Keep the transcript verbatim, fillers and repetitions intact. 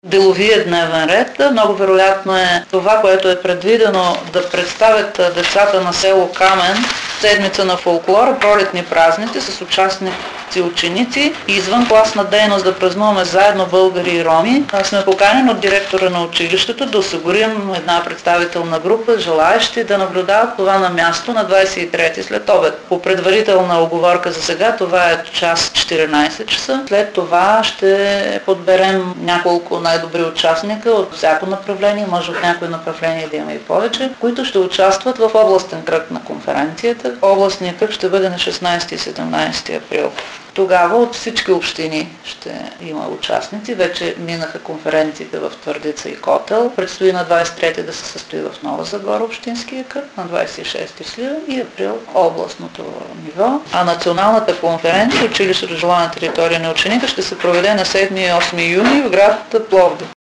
деловия дневен ред. Много вероятно е това, което е предвидено да представят децата на село Камен седмица на фолклора, пролетни празници с участници ученици и извън класна дейност да празнуваме заедно българи и роми. Сме поканени от директора на училището да осигурим една представителна група, желаещи да наблюдават това на място на двадесет и трети след обед. По предварителна оговорка за сега това е час четиринадесет часа. След това ще подберем няколко най-добри участника от всяко направление, може от някои направления да има и повече, които ще участват в областен кръг на конференцията. Областният кръг ще бъде на шестнадесети и седемнадесети април. Тогава от всички общини ще има участници. Вече минаха конференциите в Твърдица и Котел. Предстои на двадесет и трети да се състои в Нова Загора общинския кръг, на двадесет и шести в Сливен и април областното ниво. А националната конференция, училището желана територия на ученика, ще се проведе на седми и осми юни в град Пловдив.